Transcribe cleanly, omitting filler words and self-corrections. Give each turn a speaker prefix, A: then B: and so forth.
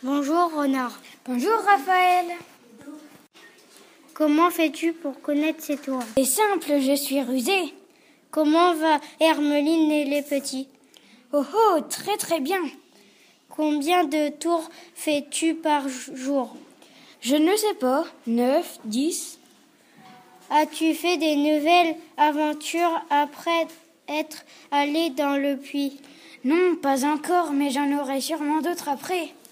A: Bonjour Renard.
B: Bonjour Raphaël.
A: Comment fais-tu pour connaître ces tours?
B: C'est simple, je suis rusée.
A: Comment va Hermeline et les petits?
B: Oh oh, très très bien.
A: Combien de tours fais-tu par jour?
B: Je ne sais pas, 9, 10.
A: As-tu fait des nouvelles aventures après être allé dans le puits?
B: Non, pas encore, mais j'en aurai sûrement d'autres après.